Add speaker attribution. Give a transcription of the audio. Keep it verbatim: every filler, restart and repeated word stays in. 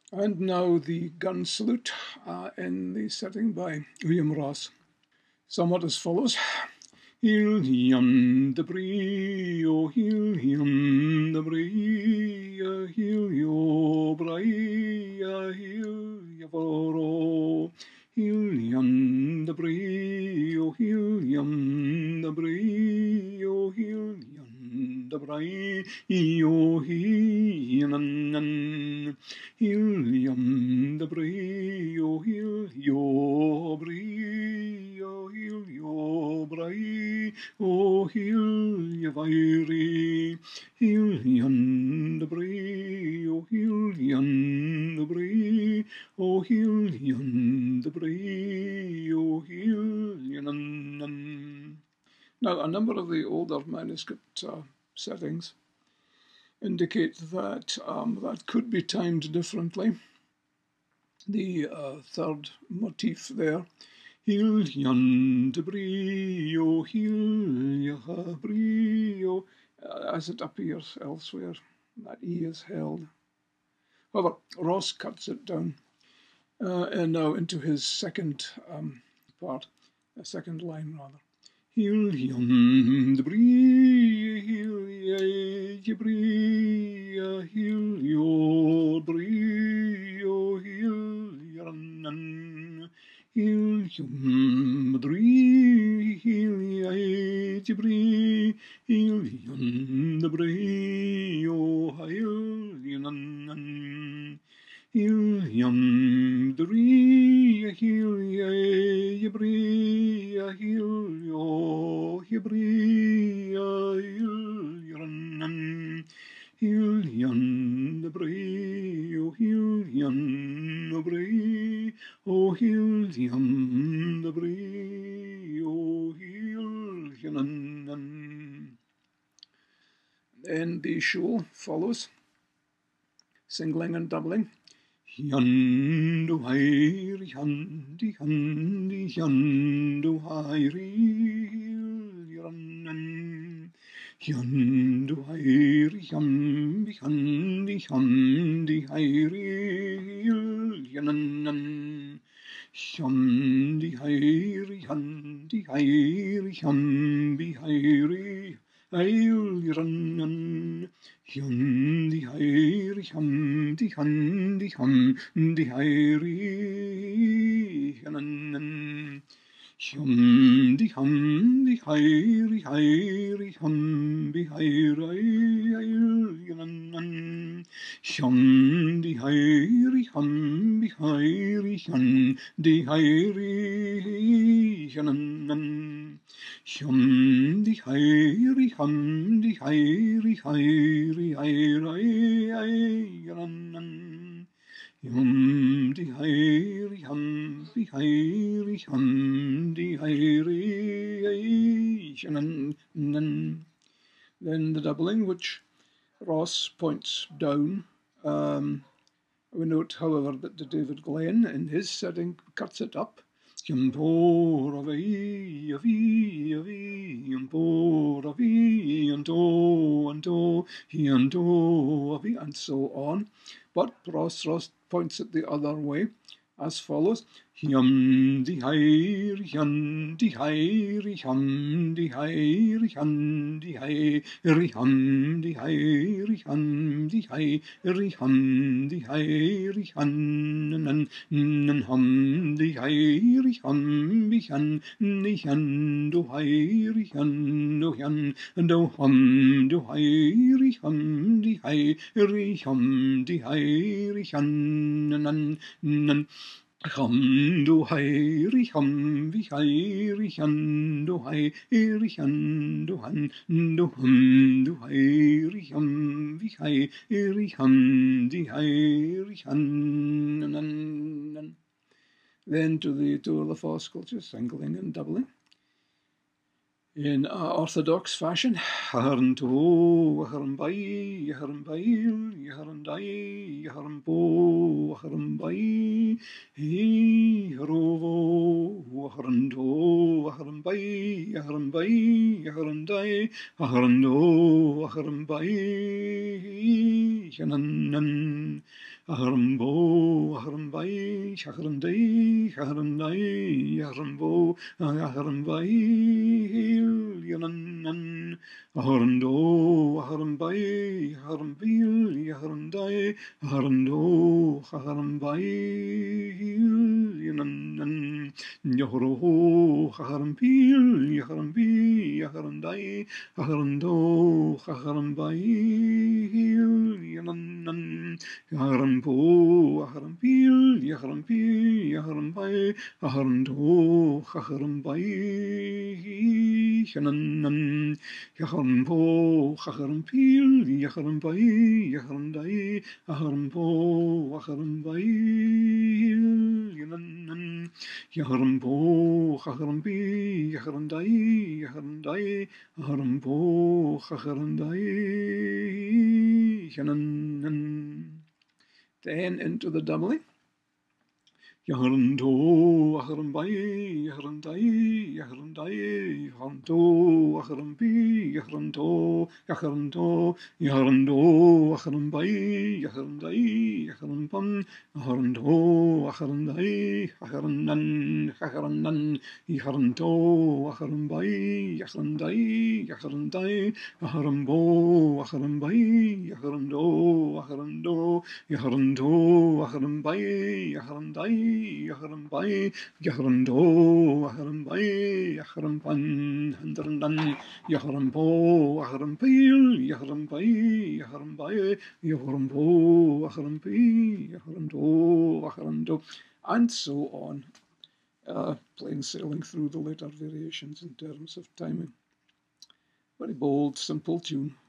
Speaker 1: And now the gun salute uh, in the setting by William Ross, somewhat as follows. Hil yon de brie, o hil yon de brie, hil yo brie, hil yavoro. Hil yon de brie, o hil yon de brie, o hil yon de brie, o hi nan. Hil yon de brie, o hil yo brie, o hil yo brie, o hil yavairi. Hil yon de brie, o hil yon de brie, o hil yon de brie, o hil yanan. Now, a number of the older manuscript uh, settings indicate that um, that could be timed differently. The uh, third motif there, hil yon de brio, hil yaha brio, uh, as it appears elsewhere, that E is held. However, Ross cuts it down uh, and now into his second um, part, a second line rather. Hil yon de brie, hil ye brie, hil yo brie, hil yanan. Hil yon brie, hil ye brie, hil yon de brie, hil yanan. Hil yon de brie, hil ye brie, hil yo brie, hil yanan. Hil yon de brie, o hil yon de brie, o hil yon de brie, o hil yanan. Then the shul follows, singling and doubling. Yandu hairi, yandi, yandi, yandu hairi, yanan. Yandu hairi, yambi, yandi, yandi hairi, yanan. Yandi hairi, yandi hairi, yambi hairi, yanan. Hyundi hairi, hyundi, hyundi, hyundi hairi, hyanan. Hyundi, hyundi, hairi, hairi, hyumbi hairi, hyanan. Hyundi hairi, hyumbi hairi, hyundi hairi, hyanan. Hyundi hairi, hyundi hairi, hairi, hairi, yanan. Hyundi hairi, hyundi hairi, hyundi hairi, yanan. Then the doubling, which Ross points down. Um, we note, however, that David Glenn, in his setting, cuts it up. Yampo avi avi avi yampo avi anto anto yanto avi, and so on. But Ross Ross points it the other way, as follows: Yam di hairi, yam di hairi, yam di hairi, yam di hairi, yam di hairi, yam di hairi, yam di hairi, nan nan hum di hairi, hum bi han ni han do hairi, han do han do hum do hairi, hum di hairi, hum di hairi, han nan nan. Hum do hairi, hum vi hairi, han do hairi, han do han do hum do hairi, hum vi hairi, hum di hairi, han nan nan. Then to the two of the four sculptures, singling and doubling. In uh, orthodox fashion, Yaharan to, Yaharan bai, Yaharan bail, Yaharan dai, Yaharan po, Yaharan bai, Yaharovo, Yaharan to, Yaharan bai, Yaharan bai, Yaharan dai, Yaharan do, Yaharan bai, Yananan. Aharambo, Aharambai, Shaharandai, Shaharandai, Aharambo, Aharambai, Yananan, Aharando, Aharambai, Aharambil, Aharandai, Aharando, Aharambai, Yananan, Yahoro, Aharambil, Aharambi, Aharandai, Aharando, Aharambai, Yananan, Aharambo, Aharambil, Yaharambi, Yaharambai, Aharando, Aharambai, Yananan, Yaharambo, Aharambil, Yaharambai, Yaharandai, Aharambo, Aharambai, Yananan, Yaharambo, Aharambi, Yaharandai, Yaharandai, Aharambo, Aharandai, Yananan. Then into the doubling. Yaharando, Aharambai, Yaharandai, Yaharandai, Yaharando, Aharambi, Yaharando, Yaharando, Yaharando, Aharambai, Yaharandai, Yaharamban, Aharando, Aharandai, Aharanan, Aharanan, Yaharando, Aharambai, Yaharandai, Yaharandai, Aharambo, Aharambai, Yaharando, Aharando, Yaharando, Aharambai, Yaharandai, Yaharambai, Yaharando, Aharambai, Yaharamban, Handarandan, Yaharambo, Aharambil, Yaharambai, Yaharambai, Yaharambo, Aharambi, Yaharando, Aharando, and so on. Uh, plain sailing through the later variations in terms of timing. Very bold, simple tune.